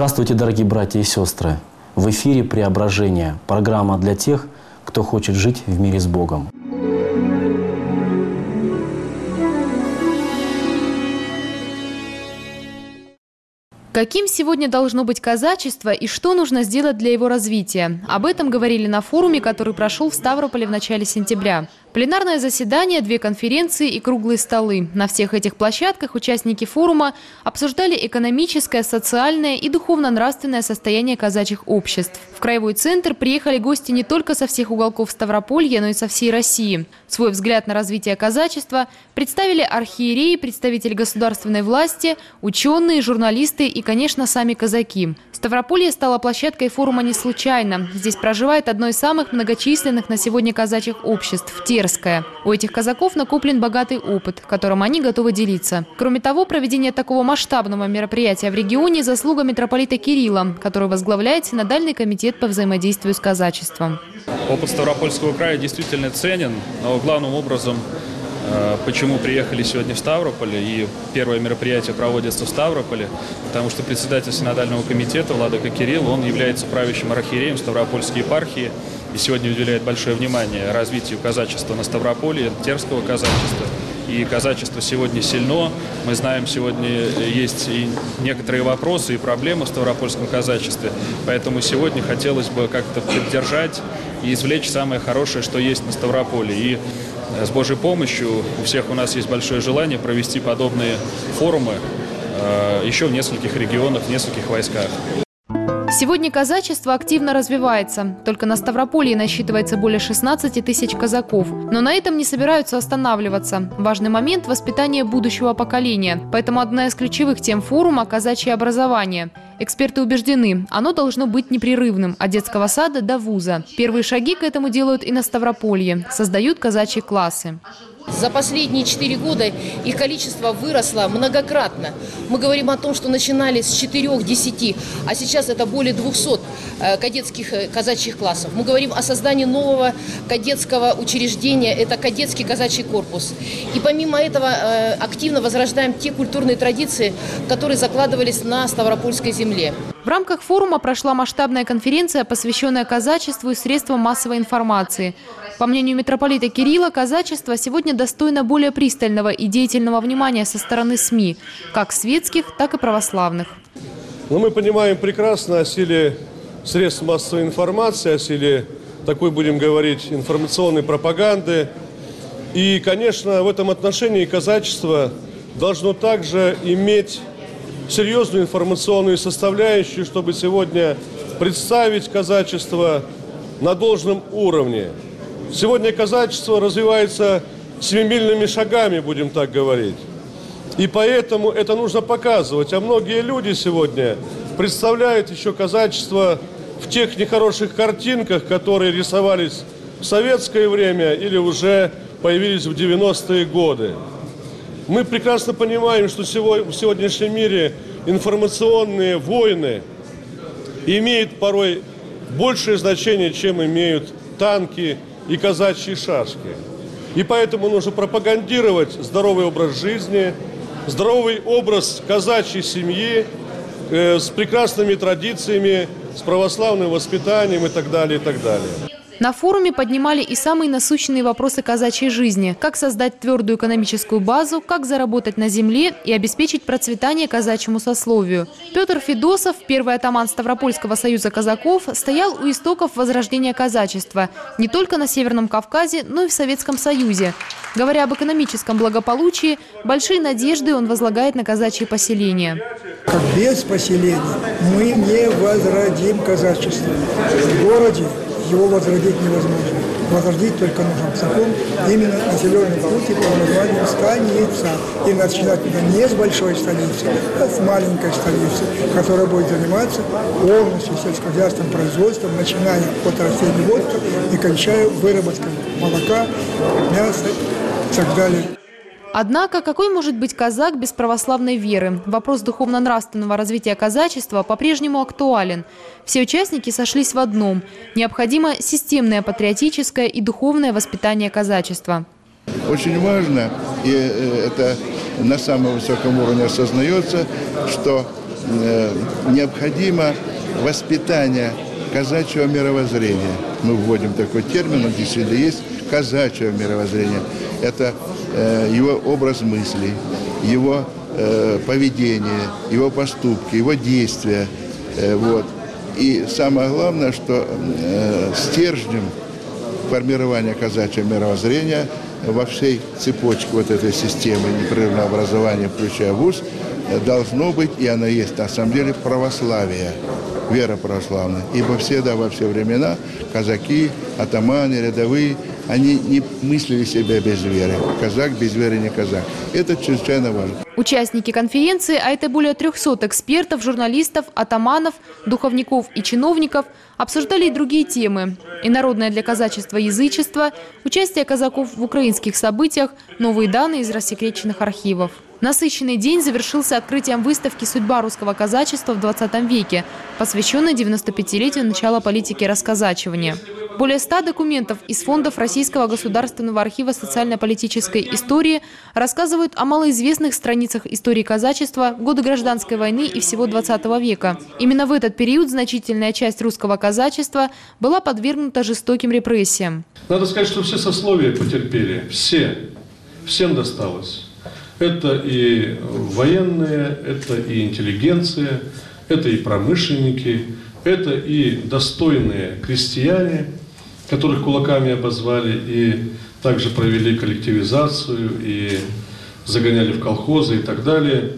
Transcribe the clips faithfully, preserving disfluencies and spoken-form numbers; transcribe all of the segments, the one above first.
Здравствуйте, дорогие братья и сестры! В эфире «Преображение» – программа для тех, кто хочет жить в мире с Богом. Каким сегодня должно быть казачество и что нужно сделать для его развития? Об этом говорили на форуме, который прошел в Ставрополе в начале сентября. Пленарное заседание, две конференции и круглые столы. На всех этих площадках участники форума обсуждали экономическое, социальное и духовно-нравственное состояние казачьих обществ. В краевой центр приехали гости не только со всех уголков Ставрополья, но и со всей России. Свой взгляд на развитие казачества представили архиереи, представители государственной власти, ученые, журналисты и, конечно, сами казаки. Ставрополье стало площадкой форума не случайно. Здесь проживает одно из самых многочисленных на сегодня казачьих обществ – Терское. У этих казаков накоплен богатый опыт, которым они готовы делиться. Кроме того, проведение такого масштабного мероприятия в регионе – заслуга митрополита Кирилла, который возглавляет Синодальный комитет по взаимодействию с казачеством. Опыт Ставропольского края действительно ценен, но главным образом, почему приехали сегодня в Ставрополь, и первое мероприятие проводится в Ставрополе, потому что председатель Синодального комитета владыка Кирилл, он является правящим архиереем Ставропольской епархии и сегодня уделяет большое внимание развитию казачества на Ставрополье, терского казачества. И казачество сегодня сильно. Мы знаем, сегодня есть и некоторые вопросы и проблемы в ставропольском казачестве. Поэтому сегодня хотелось бы как-то поддержать и извлечь самое хорошее, что есть на Ставрополье. И с Божьей помощью у всех у нас есть большое желание провести подобные форумы э, еще в нескольких регионах, в нескольких войсках. Сегодня казачество активно развивается. Только на Ставрополье насчитывается более шестнадцати тысяч казаков. Но на этом не собираются останавливаться. Важный момент – воспитание будущего поколения. Поэтому одна из ключевых тем форума – казачье образование. Эксперты убеждены, оно должно быть непрерывным – от детского сада до вуза. Первые шаги к этому делают и на Ставрополье. Создают казачьи классы. За последние четыре года их количество выросло многократно. Мы говорим о том, что начинали с четырёх-десяти, а сейчас это более двухсот кадетских казачьих классов. Мы говорим о создании нового кадетского учреждения, это кадетский казачий корпус. И помимо этого активно возрождаем те культурные традиции, которые закладывались на Ставропольской земле. В рамках форума прошла масштабная конференция, посвященная казачеству и средствам массовой информации. По мнению митрополита Кирилла, казачество сегодня достойно более пристального и деятельного внимания со стороны СМИ, как светских, так и православных. Но мы понимаем прекрасно о силе средств массовой информации, о силе такой, будем говорить, информационной пропаганды. И, конечно, в этом отношении казачество должно также иметь серьезную информационную составляющую, чтобы сегодня представить казачество на должном уровне. Сегодня казачество развивается семимильными шагами, будем так говорить. И поэтому это нужно показывать. А многие люди сегодня представляют еще казачество в тех нехороших картинках, которые рисовались в советское время или уже появились в девяностые годы. Мы прекрасно понимаем, что в сегодняшнем мире информационные войны имеют порой большее значение, чем имеют танки и казачьи шашки. И поэтому нужно пропагандировать здоровый образ жизни, здоровый образ казачьей семьи э, с прекрасными традициями, с православным воспитанием и так далее, и так далее. На форуме поднимали и самые насущные вопросы казачьей жизни. Как создать твердую экономическую базу, как заработать на земле и обеспечить процветание казачьему сословию. Петр Федосов, первый атаман Ставропольского союза казаков, стоял у истоков возрождения казачества не только на Северном Кавказе, но и в Советском Союзе. Говоря об экономическом благополучии, большие надежды он возлагает на казачьи поселения. Как без поселений мы не возродим казачество. В городе его возродить невозможно. Возродить только нужно целиком именно населенный пункт под названием станица. И начинать надо не с большой столицы, а с маленькой столицы, которая будет заниматься полностью сельскохозяйственным производством, начиная от растений водки и кончая выработкой молока, мяса и так далее. Однако, какой может быть казак без православной веры? Вопрос духовно-нравственного развития казачества по-прежнему актуален. Все участники сошлись в одном – необходимо системное патриотическое и духовное воспитание казачества. Очень важно, и это на самом высоком уровне осознается, что э, необходимо воспитание казачьего мировоззрения. Мы вводим такой термин, он действительно есть, казачье мировоззрение. Это э, его образ мыслей, его э, поведение, его поступки, его действия. Э, вот. И самое главное, что э, стержнем формирования казачьего мировоззрения во всей цепочке вот этой системы непрерывного образования, включая вуз, должно быть, и оно есть на самом деле, православие, вера православная. Ибо всегда, во все времена, казаки, атаманы, рядовые, они не мыслили себя без веры. Казак без веры не казак. Это чрезвычайно важно. Участники конференции, а это более трехсот экспертов, журналистов, атаманов, духовников и чиновников, обсуждали и другие темы. Инородное для казачества язычество, участие казаков в украинских событиях, новые данные из рассекреченных архивов. Насыщенный день завершился открытием выставки «Судьба русского казачества в двадцатом веке», посвященной девяносто пятилетию начала политики расказачивания. Более ста документов из фондов Российского государственного архива социально-политической истории рассказывают о малоизвестных страницах истории казачества в годы гражданской войны и всего двадцатого века. Именно в этот период значительная часть русского казачества была подвергнута жестоким репрессиям. Надо сказать, что все сословия потерпели, все, всем досталось. Это и военные, это и интеллигенция, это и промышленники, это и достойные крестьяне, которых кулаками обозвали и также провели коллективизацию и загоняли в колхозы и так далее.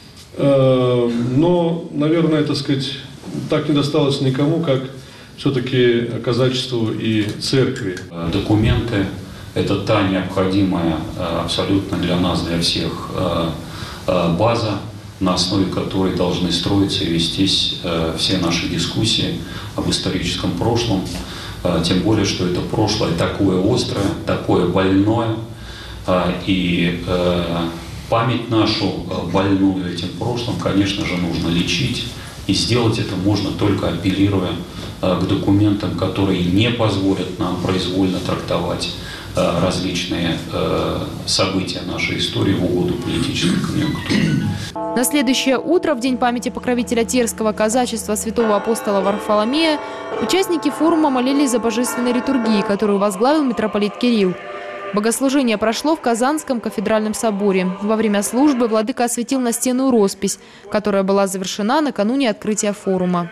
Но, наверное, так сказать, так не досталось никому, как все-таки казачеству и церкви. Документы – это та необходимая абсолютно для нас, для всех база, на основе которой должны строиться и вестись все наши дискуссии об историческом прошлом. Тем более, что это прошлое такое острое, такое больное, и память нашу больную этим прошлым, конечно же, нужно лечить, и сделать это можно только апеллируя к документам, которые не позволят нам произвольно трактовать различные события нашей истории в угоду политической конъюнктуре. На следующее утро, в день памяти покровителя терского казачества святого апостола Варфоломея, участники форума молились за божественной литургией, которую возглавил митрополит Кирилл. Богослужение прошло в Казанском кафедральном соборе. Во время службы владыка осветил настенную роспись, которая была завершена накануне открытия форума.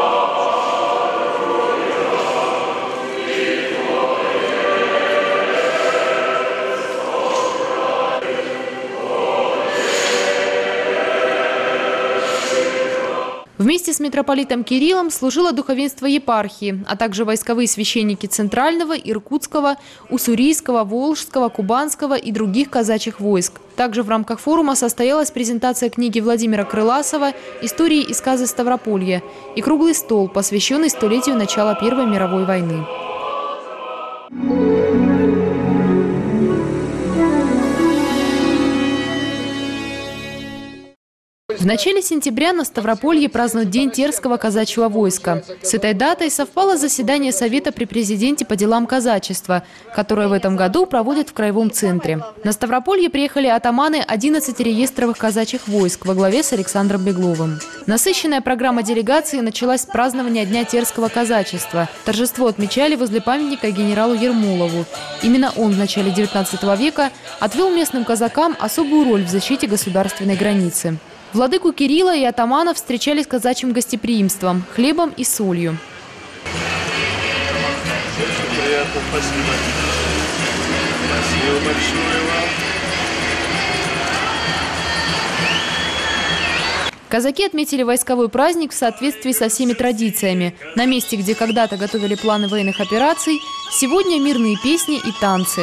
Вместе с митрополитом Кириллом служило духовенство епархии, а также войсковые священники Центрального, Иркутского, Уссурийского, Волжского, Кубанского и других казачьих войск. Также в рамках форума состоялась презентация книги Владимира Крыласова «Истории и сказы Ставрополья» и круглый стол, посвященный столетию начала Первой мировой войны. В начале сентября на Ставрополье празднуют День терского казачьего войска. С этой датой совпало заседание Совета при президенте по делам казачества, которое в этом году проводят в Краевом центре. На Ставрополье приехали атаманы одиннадцати реестровых казачьих войск во главе с Александром Бегловым. Насыщенная программа делегации началась с празднования Дня терского казачества. Торжество отмечали возле памятника генералу Ермолову. Именно он в начале девятнадцатого века отвел местным казакам особую роль в защите государственной границы. Владыку Кирилла и атаманов встречали с казачьим гостеприимством, хлебом и солью. Приятно, спасибо. Спасибо большое вам. Казаки отметили войсковой праздник в соответствии со всеми традициями. На месте, где когда-то готовили планы военных операций, сегодня мирные песни и танцы.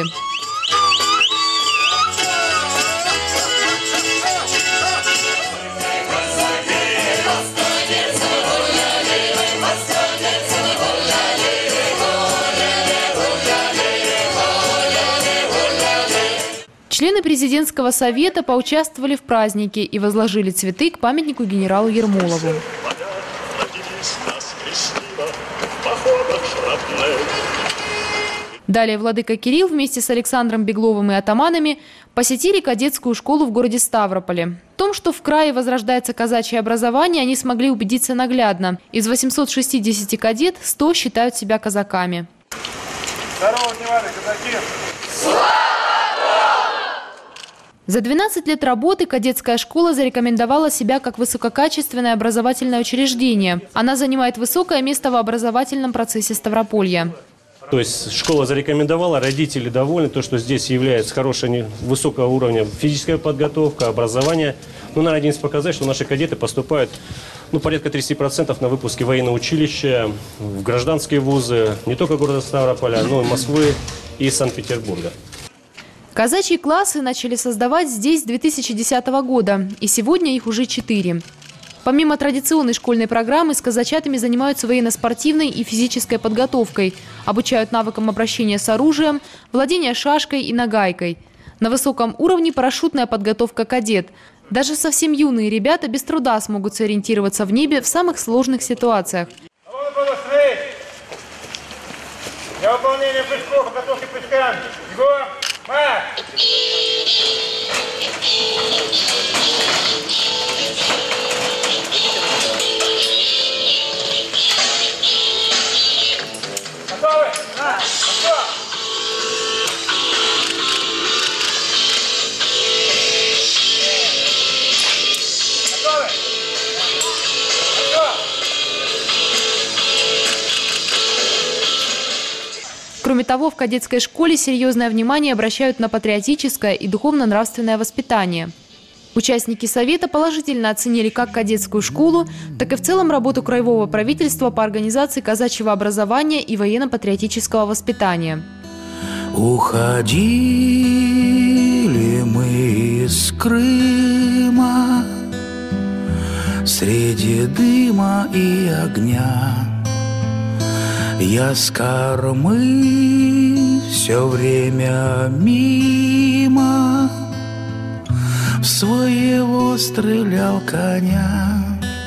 Члены президентского совета поучаствовали в празднике и возложили цветы к памятнику генералу Ермолову. Далее владыка Кирилл вместе с Александром Бегловым и атаманами посетили кадетскую школу в городе Ставрополе. В том, что в крае возрождается казачье образование, они смогли убедиться наглядно. Из восьмисот шестидесяти кадет сто считают себя казаками. Здорово, внимание, казаки! За двенадцать лет работы кадетская школа зарекомендовала себя как высококачественное образовательное учреждение. Она занимает высокое место в образовательном процессе Ставрополья. То есть школа зарекомендовала, родители довольны, то, что здесь является хорошего высокого уровня физическая подготовка, образование. Ну, надо один показать, что наши кадеты поступают ну, порядка тридцати процентов на выпуске военного училища, в гражданские вузы, не только города Ставрополя, но и Москвы и Санкт-Петербурга. Казачьи классы начали создавать здесь с две тысячи десятого года, и сегодня их уже четыре. Помимо традиционной школьной программы, с казачатами занимаются военно-спортивной и физической подготовкой, обучают навыкам обращения с оружием, владения шашкой и нагайкой. На высоком уровне парашютная подготовка кадет. Даже совсем юные ребята без труда смогут сориентироваться в небе в самых сложных ситуациях. Для выполнения прыжков, подготовки прыжкам. Егор, марш! Готовы? Да. Готов. Готовы? Готов. Кроме того, в кадетской школе серьезное внимание обращают на патриотическое и духовно-нравственное воспитание. Участники совета положительно оценили как кадетскую школу, так и в целом работу краевого правительства по организации казачьего образования и военно-патриотического воспитания. Уходили мы из Крыма среди дыма и огня. Я с кормы все время мимо своего стрелял коня.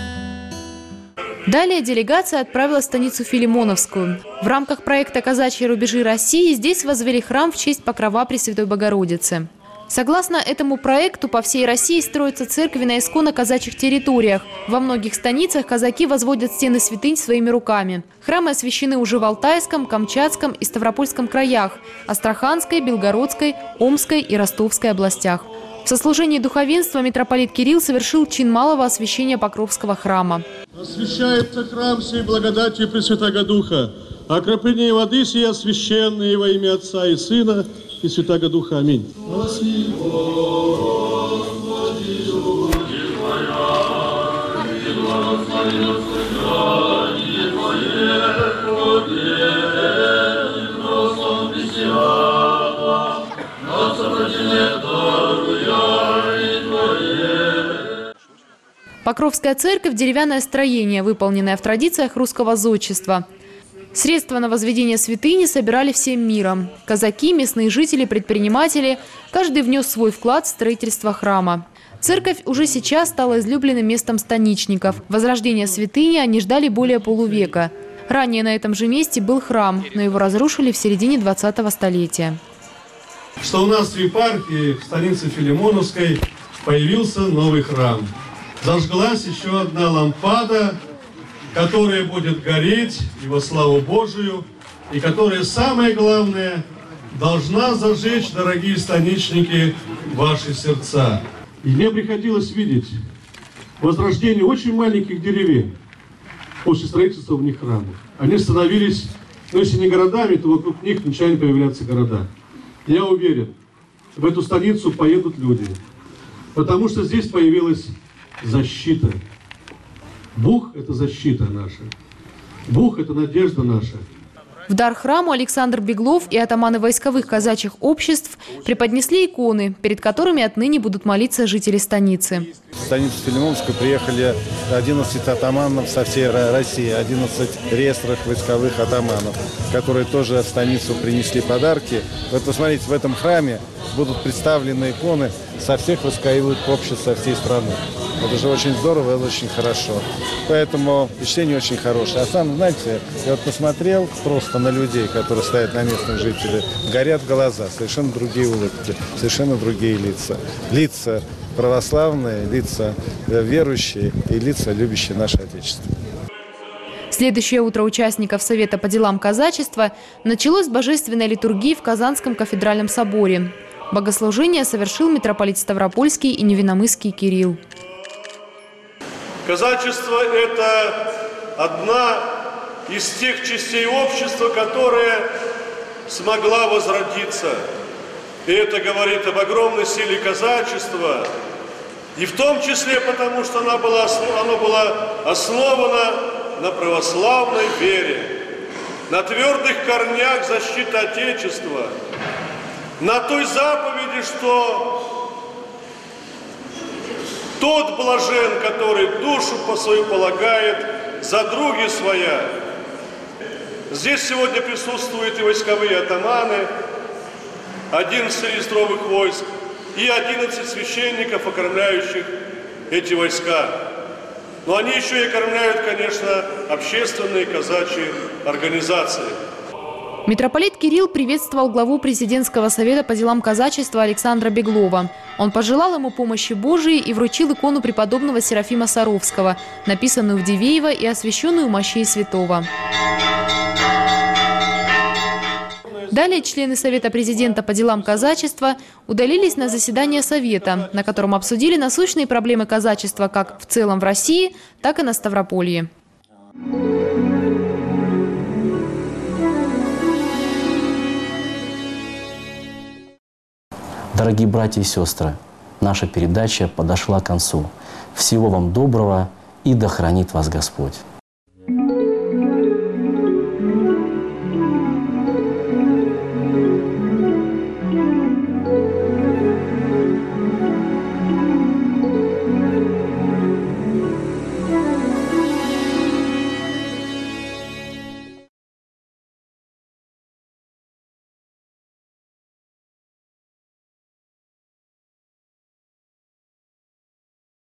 Далее делегация отправилась в станицу Филимоновскую. В рамках проекта «Казачьи рубежи России» здесь возвели храм в честь Покрова Пресвятой Богородицы. Согласно этому проекту, по всей России строятся церкви на исконно казачьих территориях. Во многих станицах казаки возводят стены святынь своими руками. Храмы освящены уже в Алтайском, Камчатском и Ставропольском краях, Астраханской, Белгородской, Омской и Ростовской областях. В сослужении духовенства митрополит Кирилл совершил чин малого освящения Покровского храма. Освящается храм сей благодатью Пресвятаго Духа, окропление воды сия священные во имя Отца и Сына и Святаго Духа. Аминь. Покровская церковь – деревянное строение, выполненное в традициях русского зодчества. Средства на возведение святыни собирали всем миром. Казаки, местные жители, предприниматели – каждый внес свой вклад в строительство храма. Церковь уже сейчас стала излюбленным местом станичников. Возрождения святыни они ждали более полувека. Ранее на этом же месте был храм, но его разрушили в середине двадцатого столетия. Что у нас в епархии, в станице Филимоновской, появился новый храм. Зажглась еще одна лампада, которая будет гореть и во славу Божию, и которая, самое главное, должна зажечь, дорогие станичники, ваши сердца. И мне приходилось видеть возрождение очень маленьких деревень после строительства в них храмов. Они становились, ну если не городами, то вокруг них начали появляться города. Я уверен, в эту станицу поедут люди, потому что здесь появилась защита. Бог – это защита наша. Бог – это надежда наша. В дар храму Александр Беглов и атаманы войсковых казачьих обществ преподнесли иконы, перед которыми отныне будут молиться жители станицы. В станицу Филимоновскую приехали одиннадцать атаманов со всей России, одиннадцать реестров войсковых атаманов, которые тоже в станицу принесли подарки. Вот посмотрите, в этом храме будут представлены иконы со всех войсковых обществ со всей страны. Это же очень здорово, это очень хорошо. Поэтому впечатление очень хорошее. А сам, знаете, я вот посмотрел просто на людей, которые стоят на местных жителей, горят глаза, совершенно другие улыбки, совершенно другие лица. Лица православные, лица верующие и лица, любящие наше Отечество. Следующее утро участников Совета по делам казачества началось с божественной литургии в Казанском кафедральном соборе. Богослужение совершил митрополит Ставропольский и Невинномысский Кирилл. Казачество – это одна из тех частей общества, которая смогла возродиться. И это говорит об огромной силе казачества. И в том числе потому, что она была, оно было основано на православной вере, на твердых корнях защиты Отечества, на той заповеди, что тот блажен, который душу по свою полагает за други своя. Здесь сегодня присутствуют и войсковые атаманы, одиннадцать реестровых войск и одиннадцать священников, окормляющих эти войска. Но они еще и окормляют, конечно, общественные казачьи организации. Митрополит Кирилл приветствовал главу президентского совета по делам казачества Александра Беглова. Он пожелал ему помощи Божией и вручил икону преподобного Серафима Саровского, написанную в Дивеево и освященную мощей святого. Далее члены Совета президента по делам казачества удалились на заседание Совета, на котором обсудили насущные проблемы казачества как в целом в России, так и на Ставрополье. Дорогие братья и сестры, наша передача подошла к концу. Всего вам доброго и да хранит вас Господь.